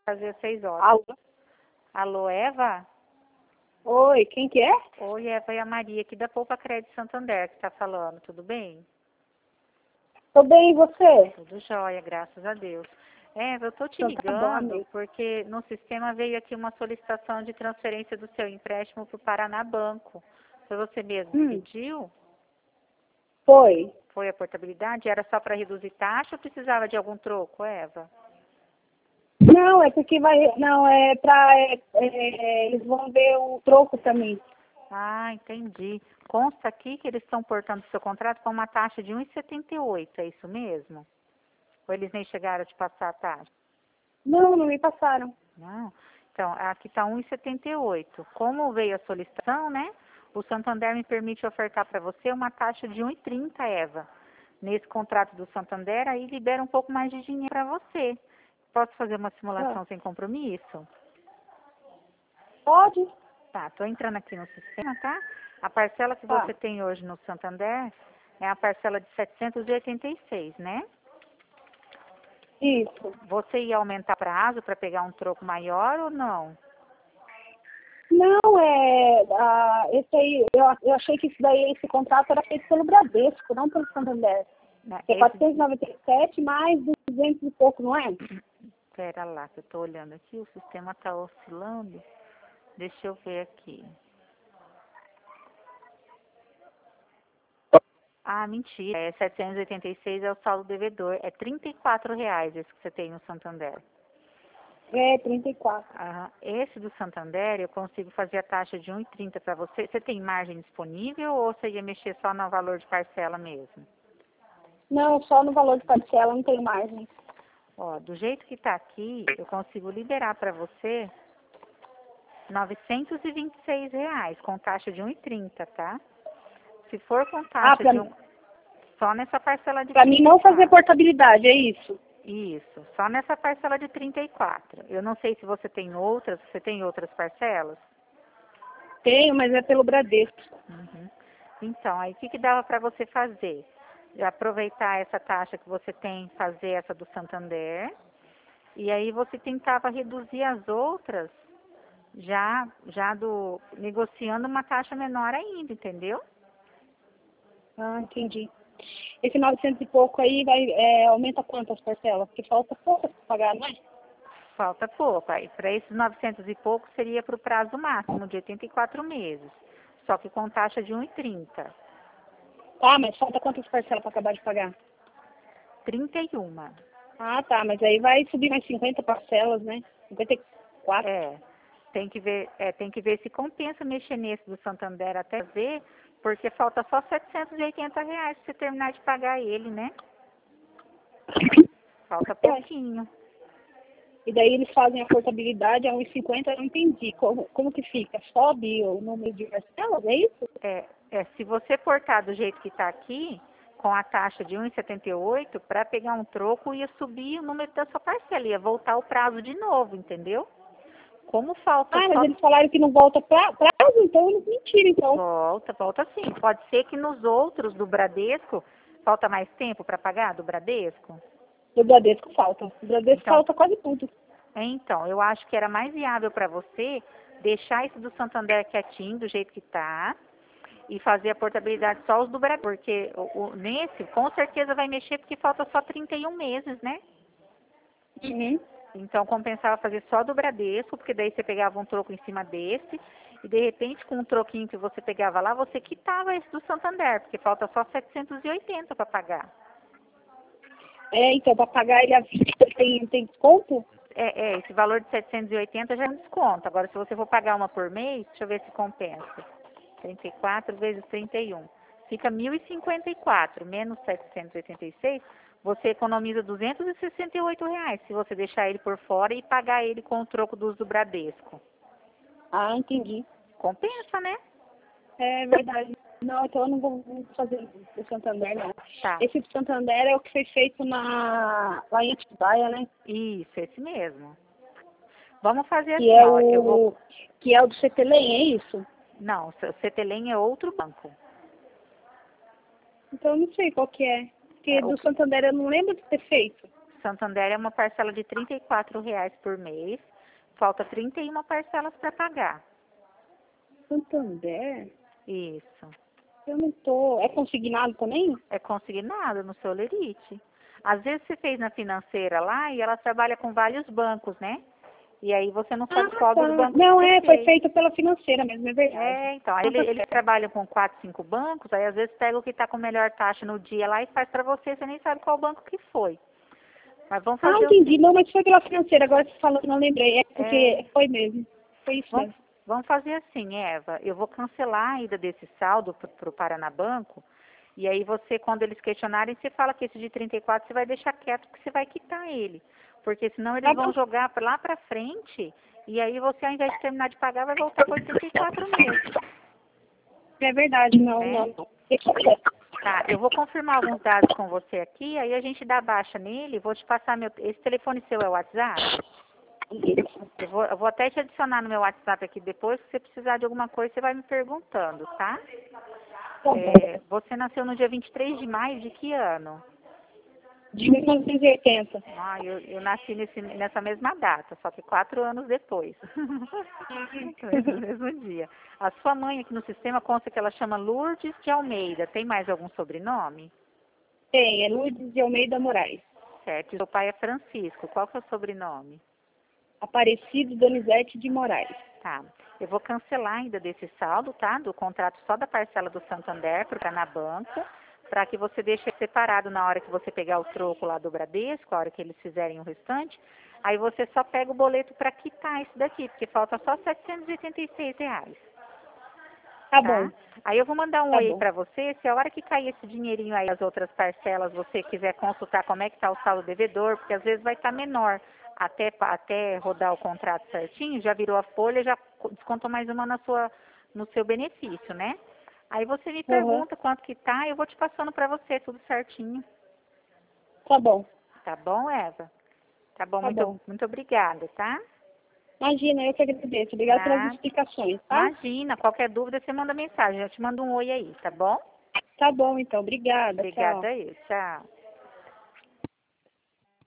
fazer às 6 horas. Alô? Alô, Eva? Oi, quem que é? Oi, Eva, é a Maria aqui da Poupa Crédito Santander que está falando, tudo bem? Tô bem, e você? Tudo jóia, graças a Deus. Eva, eu tô te Então tá bom, ligando amigo. porque no sistema veio aqui uma solicitação de transferência do seu empréstimo para o Paraná Banco. Foi você mesmo que pediu? Foi. Foi a portabilidade? Era só para reduzir taxa ou precisava de algum troco, Eva? Não, é porque vai. Não, é pra. Eles vão ver o troco também. Ah, entendi. Consta aqui que eles estão portando seu contrato com uma taxa de 1,78, é isso mesmo? Ou eles nem chegaram a te passar a taxa? Não, não me passaram. Não. Então, aqui está 1,78. Como veio a solicitação, né? O Santander me permite ofertar para você uma taxa de 1,30, Eva. Nesse contrato do Santander, aí libera um pouco mais de dinheiro para você. Posso fazer uma simulação sem compromisso? Pode? Tá, tô entrando aqui no sistema, tá? A parcela que Tá. você tem hoje no Santander é a parcela de 786, né? Isso. Você ia aumentar prazo para pegar um troco maior ou não? Não, esse aí, eu achei que esse contrato era feito pelo Bradesco, não pelo Santander. Né, É 497 mais 200 e pouco, não é? Pera lá, que eu tô olhando aqui, o sistema tá oscilando. Deixa eu ver aqui. Ah, mentira. 786 é o saldo devedor. É R$ 34 esse que você tem no Santander. É, 34. Esse do Santander, eu consigo fazer a taxa de 1,30 para você. Você tem margem disponível ou você ia mexer só no valor de parcela mesmo? Não, só no valor de parcela, não tem margem. Ó, do jeito que tá aqui, eu consigo liberar para você R$ 926, com taxa de 1,30, tá? Se for com taxa de só nessa parcela de Pra mim não fazer portabilidade, é isso? Isso, só nessa parcela de 34. Eu não sei se você tem outras, você tem outras parcelas? Tenho, mas é pelo Bradesco. Uhum. Então, aí o que dava para você fazer? Aproveitar essa taxa que você tem, fazer essa do Santander, e aí você tentava reduzir as outras, negociando uma taxa menor ainda, entendeu? Ah, entendi. Esse 900 e pouco aí aumenta quantas parcelas? Porque falta pouco para pagar, não é? Falta pouco. Aí, para esses 900 e pouco, seria para o prazo máximo de 84 meses, só que com taxa de 1,30. Tá, mas falta quantas parcelas para acabar de pagar? 31. Ah, tá, mas aí vai subir mais 50 parcelas, né? 54. Tem que ver se compensa mexer nesse do Santander até ver, porque falta só R$ 780 para você terminar de pagar ele, né? Falta pouquinho. E daí eles fazem a portabilidade a 1,50, eu não entendi. Como que fica? Sobe o número de parcelas, é isso? Se você portar do jeito que está aqui, com a taxa de 1,78, para pegar um troco ia subir o número da sua parcela, ia voltar o prazo de novo, entendeu? Como falta mas eles falaram que não volta prazo, então eles mentiram, então. Volta sim. Pode ser que nos outros do Bradesco, falta mais tempo para pagar do Bradesco? Do Bradesco falta. Do Bradesco falta quase tudo. Então, eu acho que era mais viável para você deixar esse do Santander quietinho, do jeito que está, e fazer a portabilidade só os do Bradesco, porque nesse, com certeza vai mexer, porque falta só 31 meses, né? Uhum. Então, compensava fazer só do Bradesco, porque daí você pegava um troco em cima desse, e de repente, com um troquinho que você pegava lá, você quitava esse do Santander, porque falta só 780 para pagar. Então, para pagar ele à vista, tem desconto? Esse valor de 780 já é um desconto. Agora, se você for pagar uma por mês, deixa eu ver se compensa. 34 vezes 31. Fica 1.054, menos 786, você economiza R$ 268 se você deixar ele por fora e pagar ele com o troco do Bradesco. Ah, entendi. Compensa, né? É verdade. Não, então eu não vou fazer o Santander, não. Tá. Esse do Santander é o que foi feito lá em Atibaia, né? Isso, esse mesmo. Vamos fazer Que assim, é ó. Que é o do CTLEM, é isso? Não, o Cetelem é outro banco. Então eu não sei qual que é. Porque do Santander eu não lembro de ter feito. Santander é uma parcela de R$ 34,00 por mês. Falta 31 parcelas para pagar. Santander? Isso. Eu não tô. É consignado também? É consignado no seu Lerite. Às vezes você fez na financeira lá e ela trabalha com vários bancos, né? E aí você não sabe qual dos bancos Não, que você foi fez. feita pela financeira mesmo, é verdade. Então, aí ele trabalha com 4, 5 bancos, aí às vezes pega o que está com melhor taxa no dia lá e faz para você, você nem sabe qual banco que foi. Mas vamos fazer Entendi. Não, mas foi pela financeira, agora você falou, não lembrei. É porque foi mesmo. Foi isso mesmo. Vamos fazer assim, Eva, eu vou cancelar a ida desse saldo para o Paranabanco, e aí você, quando eles questionarem, você fala que esse de 34 você vai deixar quieto, porque você vai quitar ele. Porque senão eles vão jogar lá para frente, e aí você, ao invés de terminar de pagar, vai voltar por 34 meses. É verdade, não. Tá, eu vou confirmar alguns dados com você aqui, aí a gente dá baixa nele, vou te passar esse telefone seu é o WhatsApp? Eu vou até te adicionar no meu WhatsApp aqui depois, se você precisar de alguma coisa, você vai me perguntando, tá? Você nasceu no dia 23 de maio de que ano? De 1980. Eu nasci nessa mesma data, só que 4 anos depois. No mesmo dia. A sua mãe aqui no sistema consta que ela chama Lourdes de Almeida. Tem mais algum sobrenome? Tem, é Lourdes de Almeida Moraes. Certo. E seu pai é Francisco. Qual que é o sobrenome? Aparecido Donizete de Moraes. Tá. Eu vou cancelar ainda desse saldo, tá? Do contrato só da parcela do Santander para o Canabanco, para que você deixe separado na hora que você pegar o troco lá do Bradesco, a hora que eles fizerem o restante. Aí você só pega o boleto para quitar isso daqui, porque falta só R$ 786. Tá bom. Aí eu vou mandar um oi para você, se a hora que cair esse dinheirinho aí, as outras parcelas, você quiser consultar como é que está o saldo devedor, porque às vezes vai estar menor. Até rodar o contrato certinho, já virou a folha, já descontou mais uma no seu benefício, né? Aí você me pergunta quanto que tá, eu vou te passando para você, tudo certinho. Tá bom. Tá bom, Eva? Tá bom, Tá bom. muito obrigada, tá? Imagina, eu que agradeço. Obrigada pelas explicações, tá? Imagina, qualquer dúvida você manda mensagem, eu te mando um oi aí, tá bom? Tá bom, então. Obrigada. Obrigada Tchau. aí, tchau.